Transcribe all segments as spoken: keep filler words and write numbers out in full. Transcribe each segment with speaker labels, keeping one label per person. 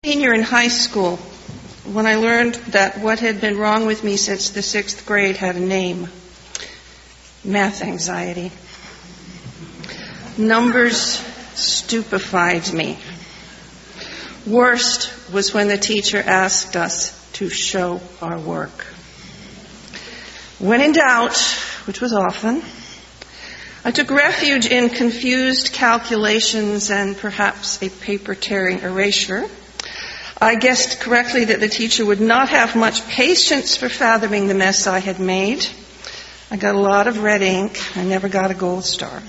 Speaker 1: Senior in high school, when I learned that what had been wrong with me since the sixth grade had a name: math anxiety. Numbers stupefied me. Worst was when the teacher asked us to show our work. When in doubt, which was often, I took refuge in confused calculations and perhaps a paper-tearing erasure. I guessed correctly that the teacher would not have much patience for fathoming the mess I had made. I got a lot of red ink. I never got a gold star.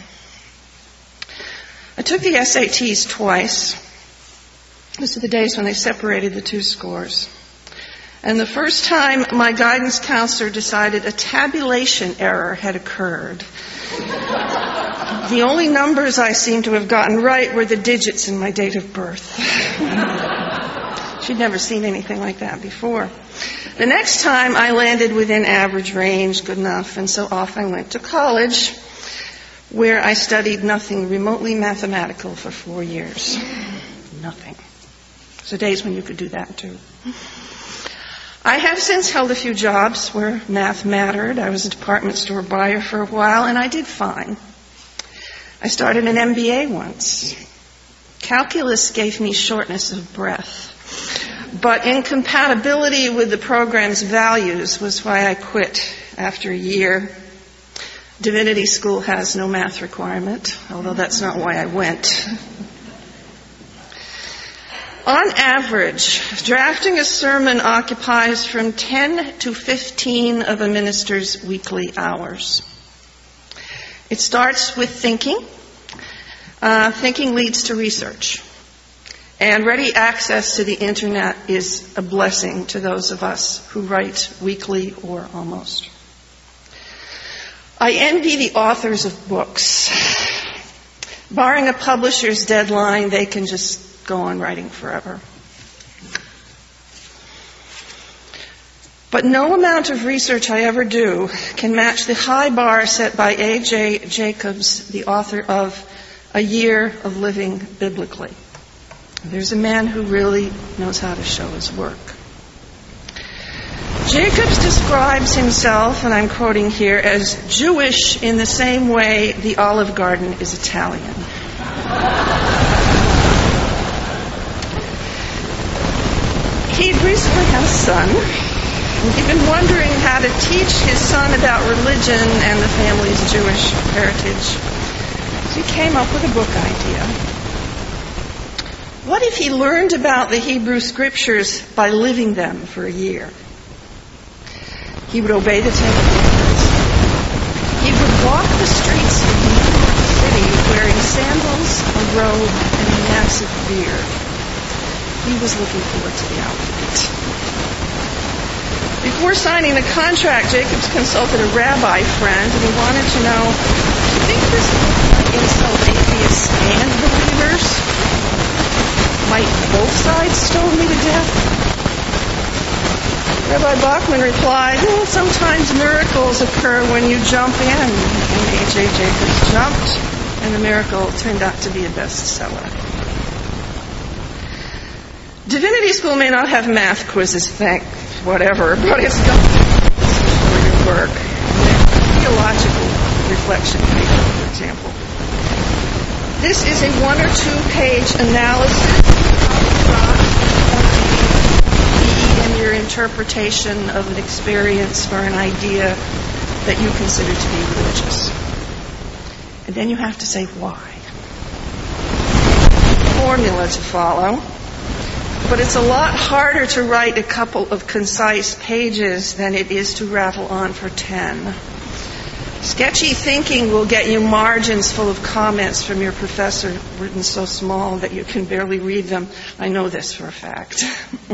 Speaker 1: I took the S A Ts twice. Those are the days when they separated the two scores. And the first time, my guidance counselor decided a tabulation error had occurred. The only numbers I seemed to have gotten right were the digits in my date of birth. She'd never seen anything like that before. The next time, I landed within average range, good enough, and so off I went to college, where I studied nothing remotely mathematical for four years. Nothing. So days when you could do that, too. I have since held a few jobs where math mattered. I was a department store buyer for a while, and I did fine. I started an M B A once. Calculus gave me shortness of breath. But incompatibility with the program's values was why I quit after a year. Divinity School has no math requirement, although that's not why I went. On average, drafting a sermon occupies from ten to fifteen of a minister's weekly hours. It starts with thinking. Uh, thinking leads to research. And ready access to the internet is a blessing to those of us who write weekly or almost. I envy the authors of books. Barring a publisher's deadline, they can just go on writing forever. But no amount of research I ever do can match the high bar set by A J Jacobs, the author of A Year of Living Biblically. There's a man who really knows how to show his work. Jacobs describes himself, and I'm quoting here, as Jewish in the same way the Olive Garden is Italian. He'd recently had a son, and he'd been wondering how to teach his son about religion and the family's Jewish heritage. So he came up with a book idea. What if he learned about the Hebrew Scriptures by living them for a year? He would obey the Ten Commandments. He would walk the streets of New York City wearing sandals, a robe, and a massive beard. He was looking forward to the outfit. Before signing the contract, Jacobs consulted a rabbi friend, and he wanted to know, do you think this might insult atheists and believers? Might both sides stone me to death? Rabbi Bachman replied, well, sometimes miracles occur when you jump in. And A J Jacobs jumped, and the miracle turned out to be a bestseller. Divinity School may not have math quizzes, thank whatever, but it's got for your work. Theological reflection paper, for example. This is a one or two page analysis of your interpretation of an experience or an idea that you consider to be religious. And then you have to say why. Formula to follow. But it's a lot harder to write a couple of concise pages than it is to rattle on for ten. Sketchy thinking will get you margins full of comments from your professor written so small that you can barely read them. I know this for a fact.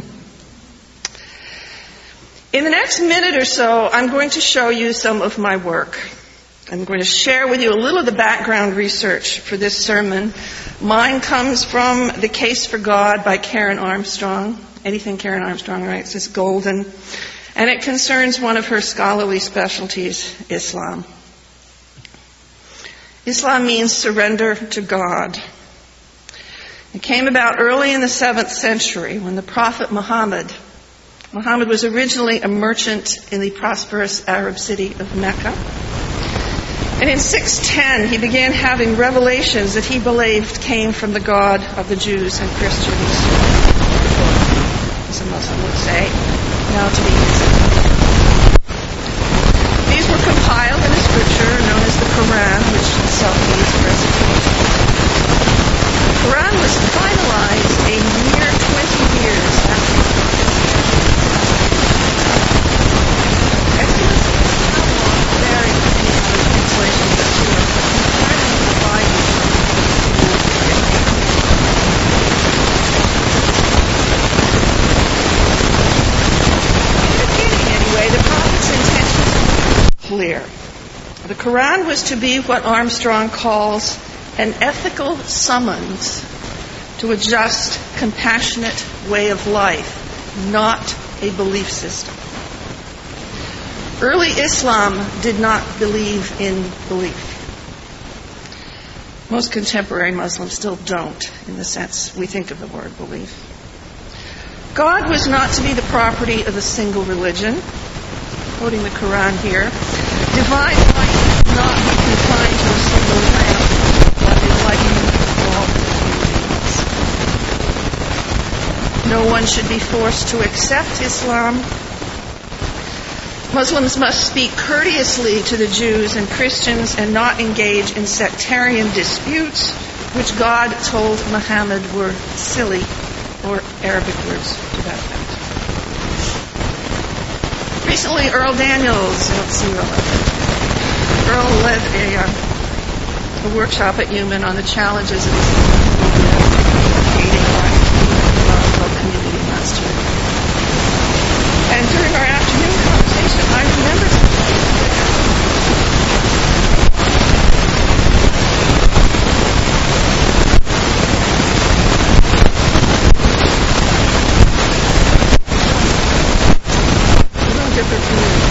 Speaker 1: In the next minute or so, I'm going to show you some of my work. I'm going to share with you a little of the background research for this sermon. Mine comes from The Case for God by Karen Armstrong. Anything Karen Armstrong writes is golden. And it concerns one of her scholarly specialties, Islam. Islam means surrender to God. It came about early in the seventh century when the Prophet Muhammad, Muhammad was originally a merchant in the prosperous Arab city of Mecca. And in six ten, he began having revelations that he believed came from the God of the Jews and Christians, as a Muslim would say, now to be Islam. These were compiled in a scripture known as the Quran, which itself means recitation. The Quran was finalized a mere twenty years after the estimates of how long vary between the translations of two are entirely divided in the beginning, anyway, the Prophet's intentions were clear. The Quran was to be what Armstrong calls an ethical summons to a just, compassionate way of life, not a belief system. Early Islam did not believe in belief. Most contemporary Muslims still don't, in the sense we think of the word belief. God was not to be the property of a single religion. Quoting the Quran here, divine light is not be confined to a single lamp, but enlightenment of all beings. No one should be forced to accept Islam. Muslims must speak courteously to the Jews and Christians and not engage in sectarian disputes, which God told Muhammad were silly, or Arabic words to that effect. Recently, Earl Daniels, I don't see Earl, Earl led a, uh, a workshop at Newman on the challenges of creating a community last year. And during our afternoon conversation, I remembered different communities.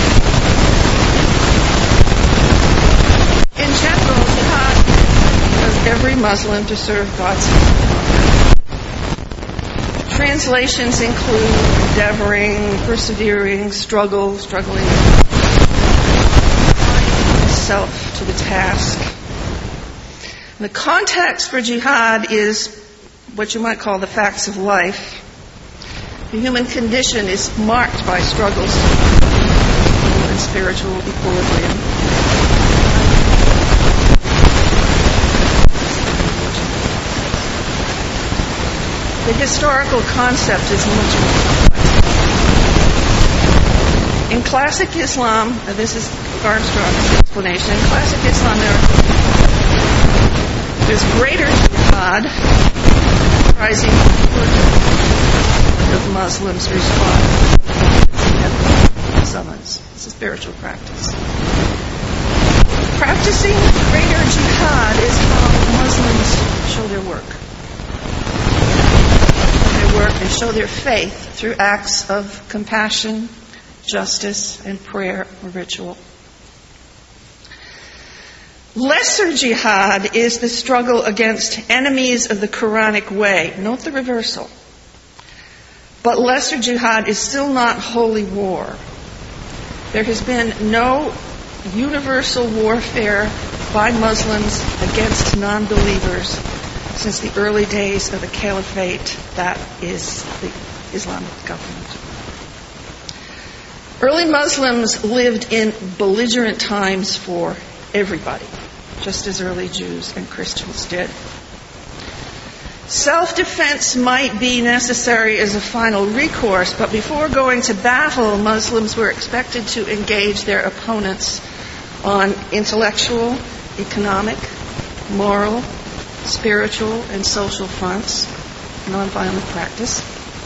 Speaker 1: In general, jihad of every Muslim to serve God's will. Translations include endeavoring, persevering, struggle, struggling, self to the task. The context for jihad is what you might call the facts of life. The human condition is marked by struggles and spiritual equilibrium. The historical concept is much more complex. In classic Islam, uh, this is Armstrong's explanation, in classic Islam there, there's greater jihad, rising of Muslims respond to summons. It's a spiritual practice. Practicing greater jihad is how Muslims show their work. Their work and show their faith through acts of compassion, justice, and prayer or ritual. Lesser jihad is the struggle against enemies of the Quranic way. Note the reversal. But lesser jihad is still not holy war. There has been no universal warfare by Muslims against non-believers since the early days of the caliphate, that is the Islamic government. Early Muslims lived in belligerent times for everybody, just as early Jews and Christians did. Self-defense might be necessary as a final recourse, but before going to battle, Muslims were expected to engage their opponents on intellectual, economic, moral, spiritual, and social fronts, nonviolent practice.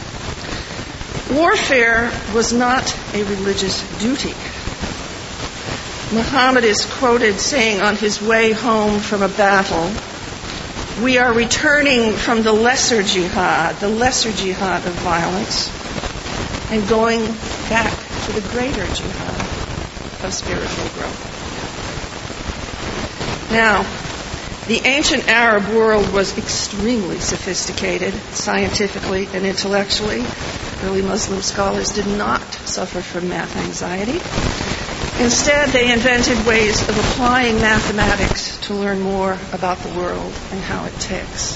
Speaker 1: Warfare was not a religious duty. Muhammad is quoted saying on his way home from a battle, "We are returning from the lesser jihad, the lesser jihad of violence, and going back to the greater jihad of spiritual growth." Now, The ancient Arab world was extremely sophisticated, scientifically and intellectually. Early Muslim scholars did not suffer from math anxiety. Instead, they invented ways of applying mathematics to learn more about the world and how it ticks.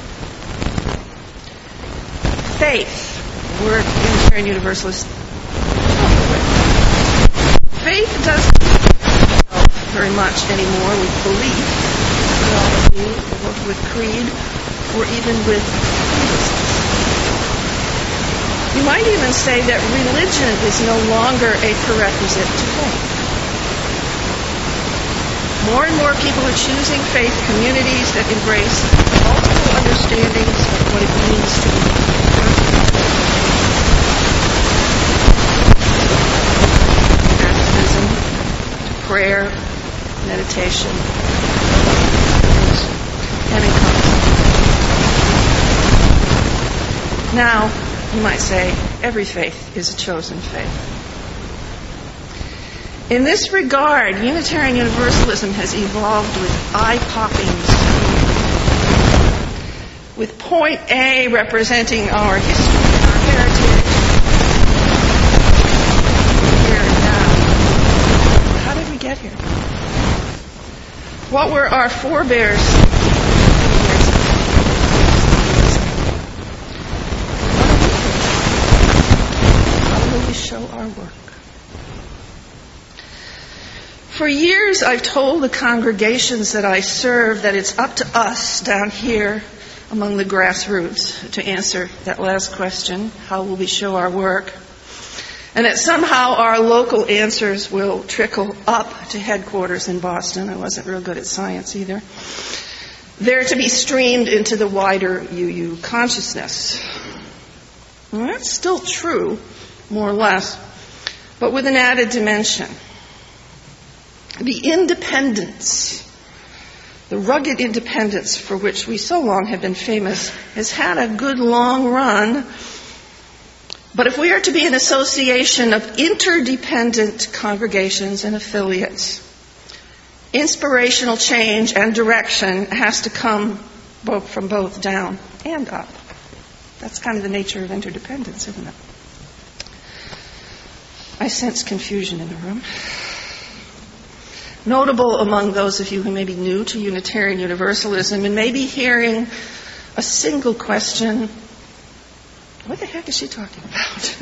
Speaker 1: Faith, the word Unitarian Universalist. Faith doesn't help very much anymore with belief, theology, or with creed, or even with theism. You might even say that religion is no longer a prerequisite to faith. More and more people are choosing faith communities that embrace multiple understandings of what it means to be Catholicism, to prayer, meditation, and encouragement. Now, you might say, every faith is a chosen faith. In this regard, Unitarian Universalism has evolved with eye-popping speed. With point A representing our history, our heritage, here and now. How did we get here? What were our forebears? How will we show our work? For years, I've told the congregations that I serve that it's up to us down here among the grassroots to answer that last question, how will we show our work? And that somehow our local answers will trickle up to headquarters in Boston. I wasn't real good at science either. They're to be streamed into the wider U U consciousness. Well, that's still true, more or less, but with an added dimension. The independence, the rugged independence for which we so long have been famous, has had a good long run. But if we are to be an association of interdependent congregations and affiliates, inspirational change and direction has to come both from both down and up. That's kind of the nature of interdependence, isn't it? I sense confusion in the room. Notable among those of you who may be new to Unitarian Universalism and may be hearing a single question, what the heck is she talking about?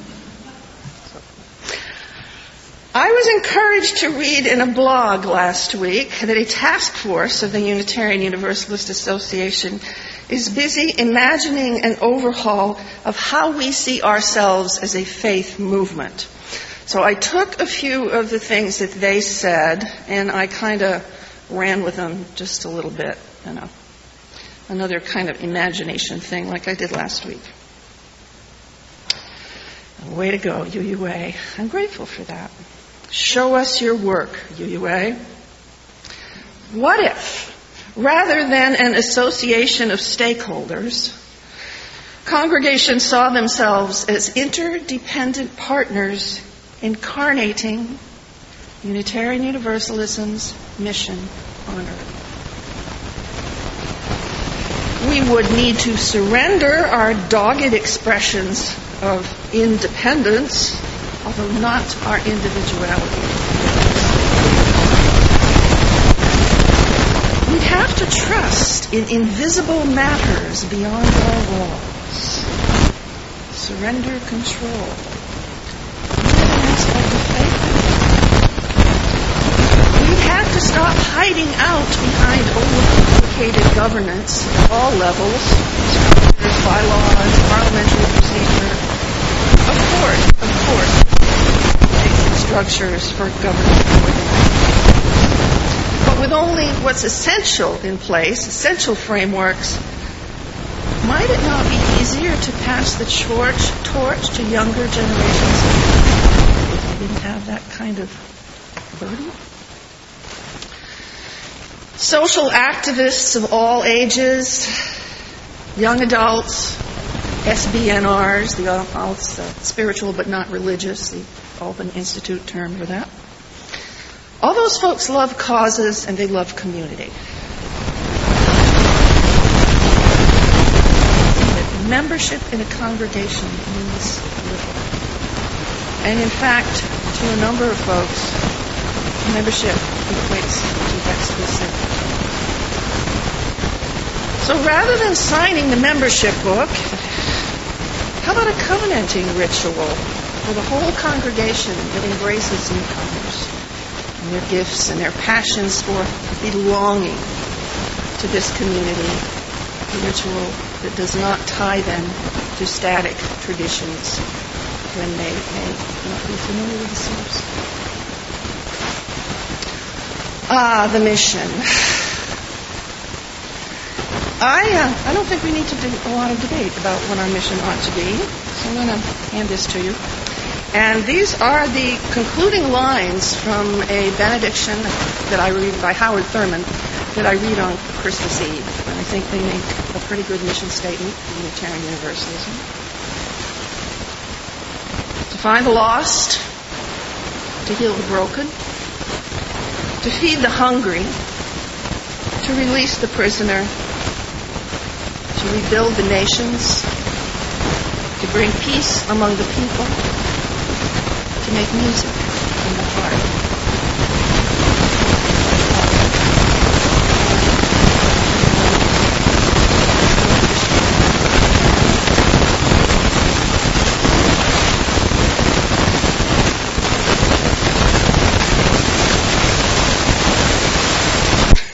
Speaker 1: I was encouraged to read in a blog last week that a task force of the Unitarian Universalist Association is busy imagining an overhaul of how we see ourselves as a faith movement. So I took a few of the things that they said, and I kind of ran with them just a little bit, you know, another kind of imagination thing like I did last week. Way to go, U U A. I'm grateful for that. Show us your work, U U A. What if, rather than an association of stakeholders, congregations saw themselves as interdependent partners incarnating Unitarian Universalism's mission on earth? We would need to surrender our dogged expressions of independence, although not our individuality. We have to trust in invisible matters beyond our walls. Surrender control. We have to stop hiding out behind overcomplicated governance at all levels, structures, bylaws, parliamentary procedure. Of course, of course, basic structures for government organization. But with only what's essential in place, essential frameworks, might it not be easier to pass the torch, torch to younger generations if they didn't have that kind of burden? Social activists of all ages, young adults, S B N Rs, the uh, spiritual but not religious, the Alban Institute term for that. All those folks love causes and they love community. membership in a congregation means little. And in fact, to a number of folks, membership equates to exclusivity. So rather than signing the membership book, how about a covenanting ritual for the whole congregation that embraces newcomers and their gifts and their passions for belonging to this community, a ritual that does not tie them to static traditions when they may not be familiar with the source. Ah, the mission. I uh, I don't think we need to do a lot of debate about what our mission ought to be, so I'm going to hand this to you. And these are the concluding lines from a benediction that I read by Howard Thurman that I read on Christmas Eve, and I think they make a pretty good mission statement for Unitarian Universalism. To find the lost, to heal the broken, to feed the hungry, to release the prisoner, to rebuild the nations, to bring peace among the people, to make music in the heart.